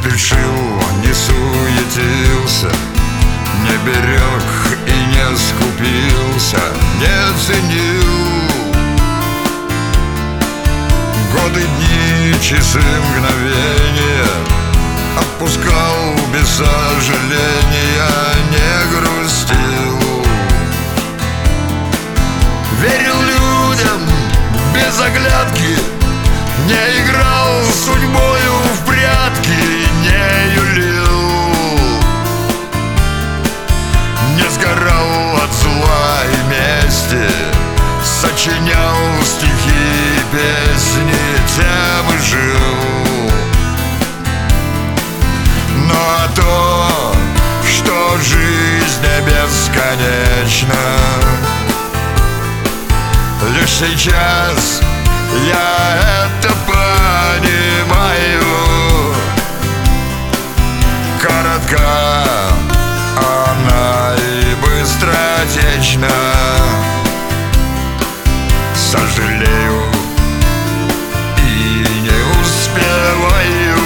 спешил, не суетился, не берег и не скупился, не ценил годы, дни, часы, мгновения. Отпускал без сожаления, не грустил. Верил людям без оглядки, не играл с судьбою в прятки, не юлил, не сгорал от зла и мести, сочинял стихи и песни, тем и жил. Но то, что жизнь не бесконечна, лишь сейчас я это понимаю. Коротка она и быстротечна. Сожалею и не успеваю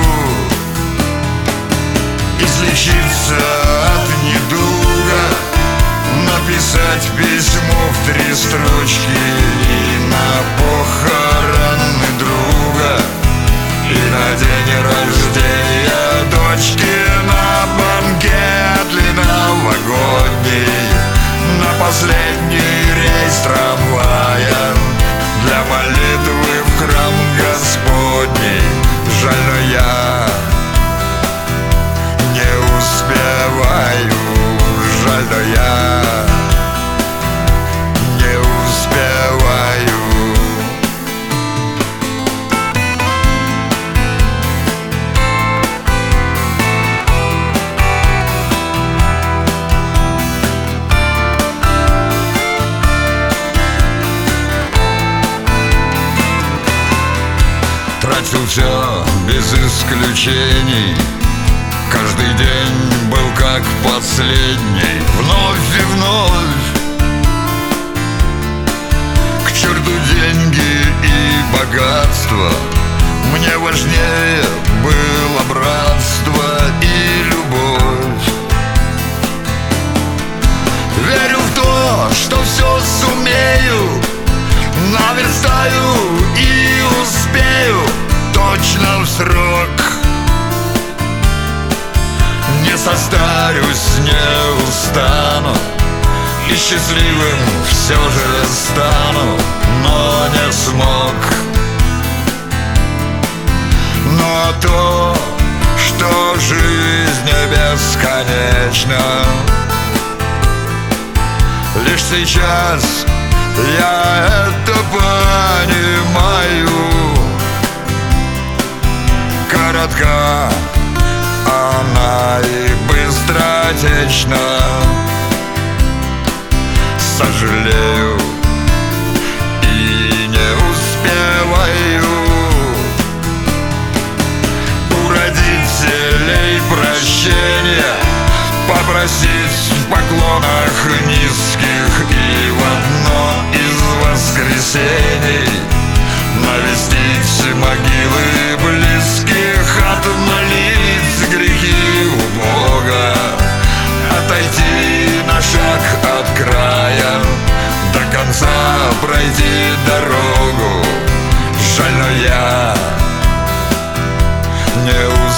излечиться от недуга, написать письмо в 3 строчки и на похороны друга, и на день рождения дочки, на банкет новогодний, на последний рейс трамвая, для молитвы в храм Господний. Жаль, но я не успеваю, жаль, но я не успеваю. Тратил все без исключений, каждый день был как последний. Вновь и вновь к черту деньги и богатство, мне важнее было братство и любовь. Верю в то, что все сумею, наверстаю и успею точно в срок. Не состарюсь, не устану, и счастливым все же стану, но не смог. Но то, что жизнь не бесконечна, лишь сейчас я это понимаю. Коротка она и быстротечна. Сожалею и не успеваю у родителей прощения, попросить в поклонах низких и в одно из воскресений навестить могилы близких, отмолить грехи у Бога, отойти на шаг от края, до конца пройти дорогу. Жаль, но я не успеваю.